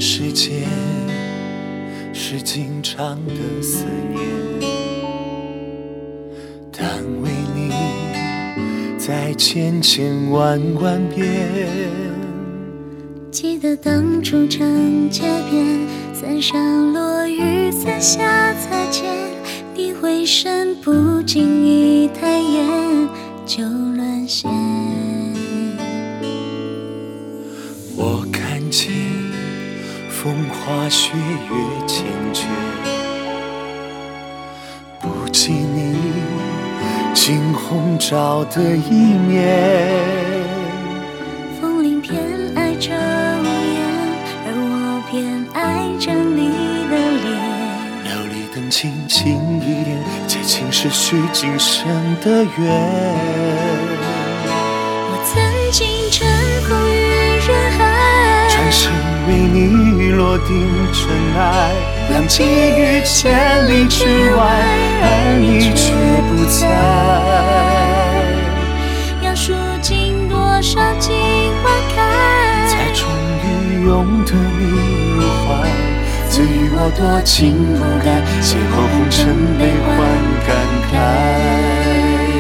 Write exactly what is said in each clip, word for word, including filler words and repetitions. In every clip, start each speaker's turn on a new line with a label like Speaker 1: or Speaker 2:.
Speaker 1: 世间，是经常的思念。但为你在千千万万遍，
Speaker 2: 记得当初长街边，伞上落雨伞下擦肩，你回身不经意抬眼就沦陷。
Speaker 1: 我看见风花雪月缱绻，不及你惊鸿照的一面。
Speaker 2: 风铃偏爱着屋檐，而我偏爱着你的脸。
Speaker 1: 琉璃灯轻轻一点，结情是许今生的缘。
Speaker 2: 我曾经沉浮于人海，
Speaker 1: 转身为你落定尘埃，浪迹于千里之外，而你却不在。
Speaker 2: 要数尽多少季花开，
Speaker 1: 才终于拥得你入怀。赐予我多情不改，邂逅红尘悲欢感慨。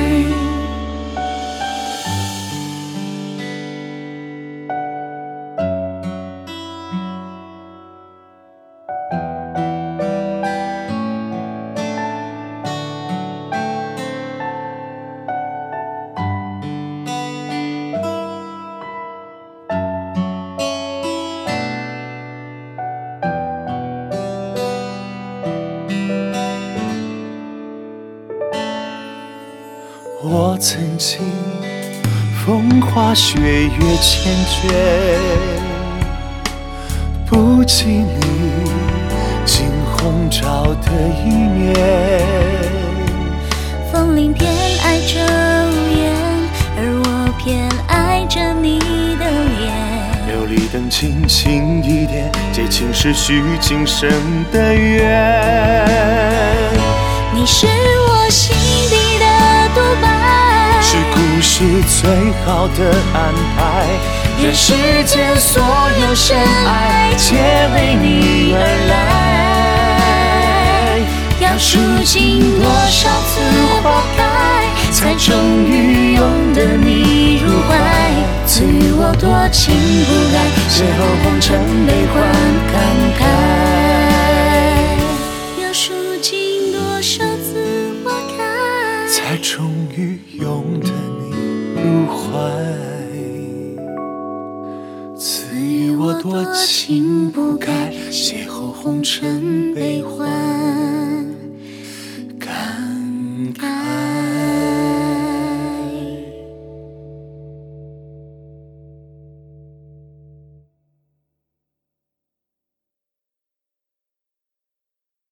Speaker 1: 我曾经风花雪月缱绻，不及你惊鸿照的一面。
Speaker 2: 风铃偏爱着屋檐，而我偏爱着你的脸。
Speaker 1: 琉璃灯轻轻一点，结情是许今生的缘。
Speaker 2: 你是我心底的独白，
Speaker 1: 是故事最好的安排。人世间所有深爱，皆为你而来。
Speaker 2: 要数尽多少次花开，才终于拥得你入怀。赐予我多情不改，邂逅红尘悲欢感慨。要数尽多少次花开，
Speaker 1: 才终于拥得你入怀。赐予我多情不改，邂逅红尘悲欢。